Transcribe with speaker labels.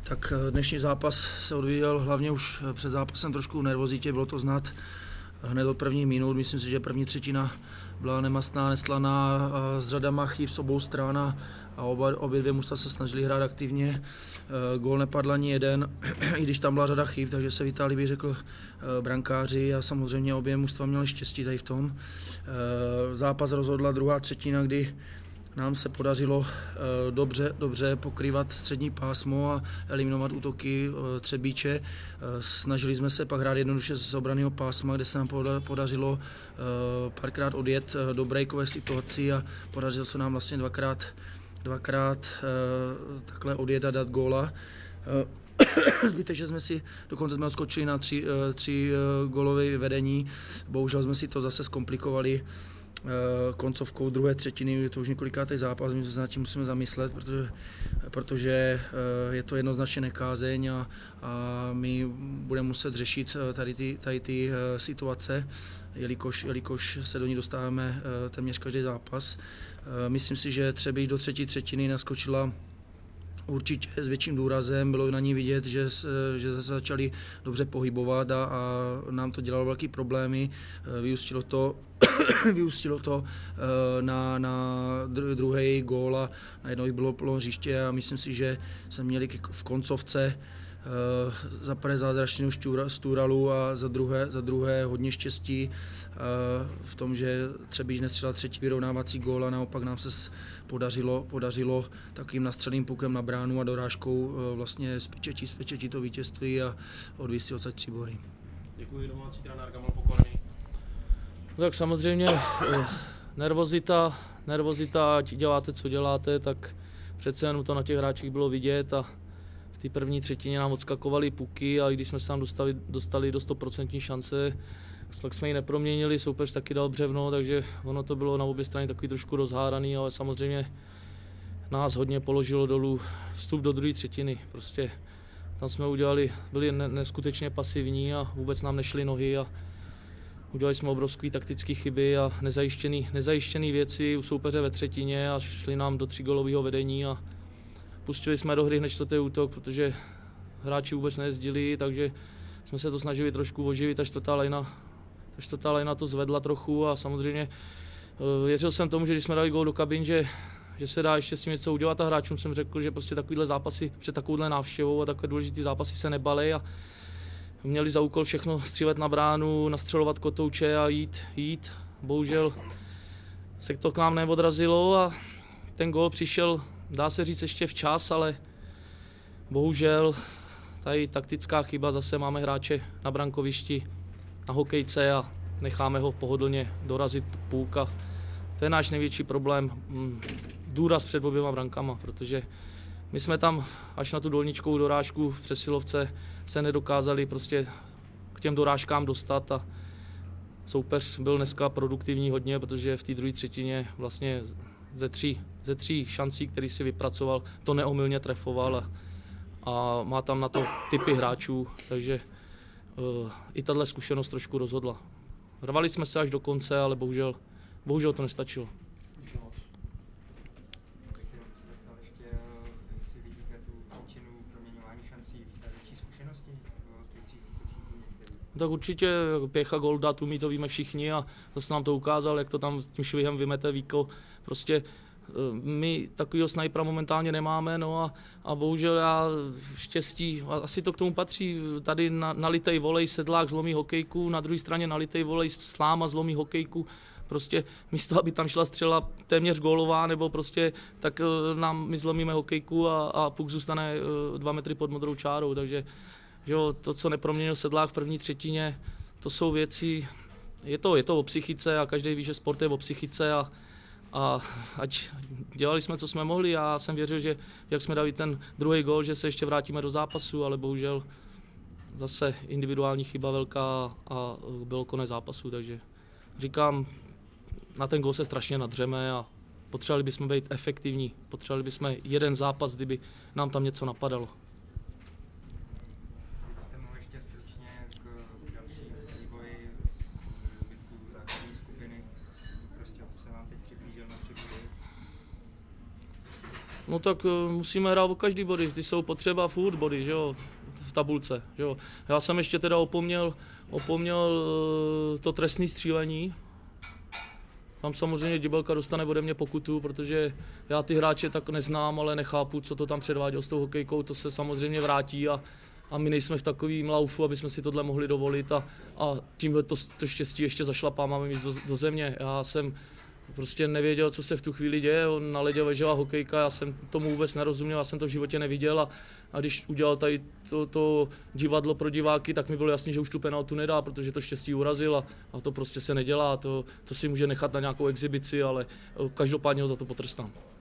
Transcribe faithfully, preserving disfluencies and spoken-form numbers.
Speaker 1: Tak dnešní zápas se odvíjel hlavně už před zápasem trošku nervozitě, bylo to znát hned od prvních minut. Myslím si, že první třetina byla nemastná, neslaná, s řadama chyb z obou stran a oba, obě dvě mužstva se snažili hrát aktivně. Gól nepadl ani jeden, i když tam byla řada chyb, takže se v Itálii bych řekl brankáři a samozřejmě obě mužstva měly štěstí tady v tom. Zápas rozhodla druhá třetina, kdy nám se podařilo dobře, dobře pokrývat střední pásmo a eliminovat útoky Třebíče. Snažili jsme se pak hrát jednoduše z obraného pásma, kde se nám podařilo párkrát odjet do breakové situaci a podařilo se nám vlastně dvakrát, dvakrát takhle odjet a dát góla. Zbytečně jsme si, dokonce jsme odskočili na tři, tři gólové vedení, bohužel jsme si to zase zkomplikovali koncovkou druhé třetiny, je to už několikátý zápas, my se nad tím musíme zamyslet, protože, protože je to jednoznačně nekázeň a, a my budeme muset řešit tady ty, tady ty situace, jelikož, jelikož se do ní dostáváme téměř každý zápas. Myslím si, že třeba do třetí třetiny naskočila určitě s větším důrazem, bylo na ní vidět, že, že se začali dobře pohybovat a, a nám to dělalo velký problémy. Vyústilo to, vyústilo to na, na druhý gól a najednou jich bylo plno hřiště a myslím si, že jsme měli v koncovce za prvé zázračnou Stůralu a za druhé, za druhé hodně štěstí v tom, že Třebíč nestřelil třetí vyrovnávací gól a naopak nám se podařilo, podařilo takovým nastřelným pukem na bránu a dorážkou vlastně spečetí, spečetí to vítězství a odvízt si odsaď tři body.
Speaker 2: Děkuji, domácí trenér Kamal Pokorný.
Speaker 3: No tak samozřejmě nervozita, nervozita, ať děláte, co děláte, tak přece jen to na těch hráčích bylo vidět a v té první třetině nám odskakovaly puky a když jsme se tam dostali, dostali do sto procent šance, tak jsme ji neproměnili, soupeř taky dal břevno, takže ono to bylo na obě strany takový trošku rozháraný, ale samozřejmě nás hodně položilo dolů vstup do druhé třetiny. Prostě tam jsme udělali, byli neskutečně pasivní a vůbec nám nešly nohy a udělali jsme obrovské taktické chyby a nezajištěné nezajištěný věci u soupeře ve třetině a šli nám do třígolového vedení a pustili jsme do hry hned čtvrtý útok, protože hráči vůbec nejezdili, takže jsme se to snažili trošku oživit, ta čtvrtá lajna, ta čtvrtá lajna to zvedla trochu a samozřejmě věřil jsem tomu, že když jsme dali gól do kabin, že, že se dá ještě s tím něco udělat a hráčům jsem řekl, že prostě takovýhle zápasy před takovouhle návštěvou a takové důležité zápasy se nebalej a měli za úkol všechno střílet na bránu, nastřelovat kotouče a jít, jít. Bohužel se to k nám neodrazilo a ten gól přišel, dá se říct, ještě včas, ale bohužel tady taktická chyba, zase máme hráče na brankovišti, na hokejce a necháme ho pohodlně dorazit půk a to je náš největší problém, důraz před oběma brankama, protože my jsme tam až na tu dolničkovou dorážku v přesilovce se nedokázali prostě k těm dorážkám dostat a soupeř byl dneska produktivní hodně, protože v té druhé třetině vlastně ze tří, ze tří šancí, které si vypracoval, to neomylně trefoval a, a má tam na to typy hráčů, takže uh, i tahle zkušenost trošku rozhodla. Rvali jsme se až do konce, ale bohužel, bohužel to nestačilo. Tak určitě Pěcha Golda, Tumi, to víme všichni a zase nám to ukázal, jak to tam tím švihem vymete Víko. Prostě my takovýho snajpera momentálně nemáme, no a, a bohužel já štěstí, asi to k tomu patří, tady na, nalitej volej Sedlák zlomí hokejku, na druhé straně nalitej volej Sláma zlomí hokejku. Prostě místo, aby tam šla střela téměř gólová, nebo prostě tak nám my zlomíme hokejku a, a puk zůstane dva metry pod modrou čárou, takže že jo, to, co neproměnil Sedlák v první třetině, to jsou věci, je to, je to o psychice a každý ví, že sport je o psychice a, a ať dělali jsme, co jsme mohli a já jsem věřil, že jak jsme dali ten druhý gól, že se ještě vrátíme do zápasu, ale bohužel zase individuální chyba velká a byl konec zápasu, takže říkám, na ten gól se strašně nadřeme a potřebovali bychom být efektivní, potřebovali bychom jeden zápas, kdyby nám tam něco napadalo. No tak eh, musíme hrát o každý body, ty jsou potřeba furt body, že jo, v tabulce, že jo. Já jsem ještě teda opomněl, opomněl eh, to trestné střílení. Tam samozřejmě Dibelka dostane ode mě pokutu, protože já ty hráče tak neznám, ale nechápu, co to tam předváděl s tou hokejkou, to se samozřejmě vrátí a, a my nejsme v takovým laufu, aby jsme si tohle mohli dovolit a, a tímhle to, to štěstí ještě zašlapáváme do, do země. Já jsem prostě nevěděl, co se v tu chvíli děje, na ledě ležela hokejka, já jsem tomu vůbec nerozuměl, já jsem to v životě neviděl a, a když udělal tady to, to divadlo pro diváky, tak mi bylo jasný, že už tu penaltu nedá, protože to štěstí urazil a, a to prostě se nedělá, to, to si může nechat na nějakou exibici, ale každopádně ho za to potrestám.